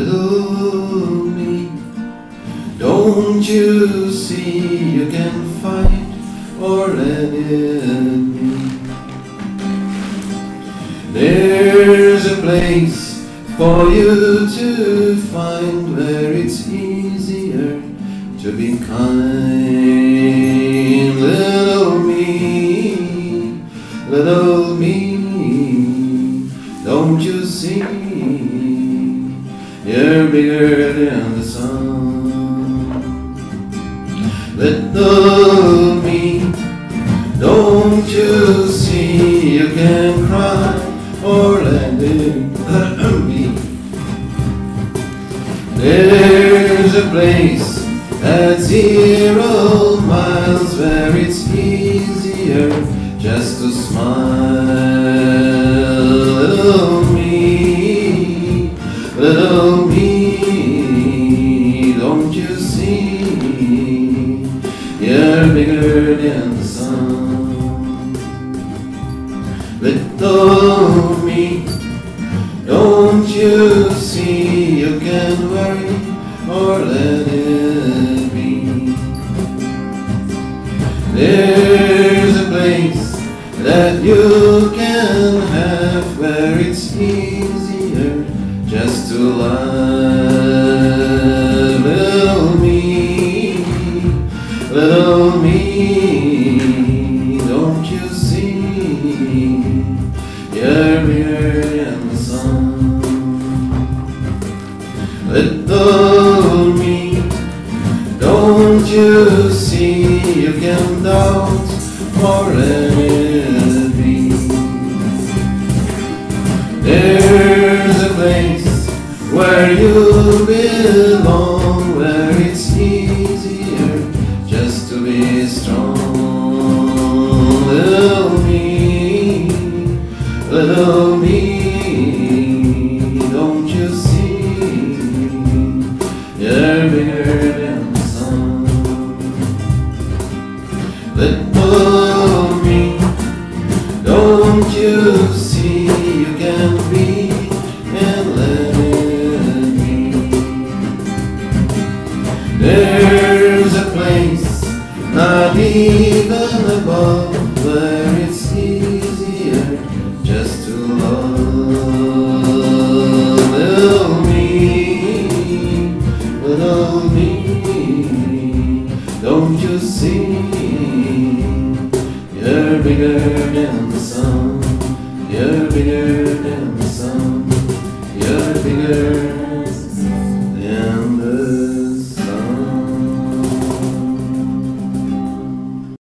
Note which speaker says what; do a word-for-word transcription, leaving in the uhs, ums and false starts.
Speaker 1: little me. Don't you see you can fight for enemy? There's a place for you to find where it's easier to be kind. Little me, little me, don't you see? You're bigger than the sun. Little me, don't you see you can cry or let it be? There's a place at zero miles where it's easier just to smile. Little me, little me, don't you see? You're bigger than the sun. Little me, don't you see you can worry or let it be? There's a place that you can have where it's easier just to love. Little me, little me, don't you see? You're bigger than the sun. Little me, don't you see you can doubt or let it be? There's a place where you belong, where it's easier just to be strong. Little me, little me, don't you see? You're bigger than the sun. Little me, don't you see you can be and let it be? There's a place not even above where it's easier just to love. Little me, little me, don't you see? You're bigger than the sun. You're bigger than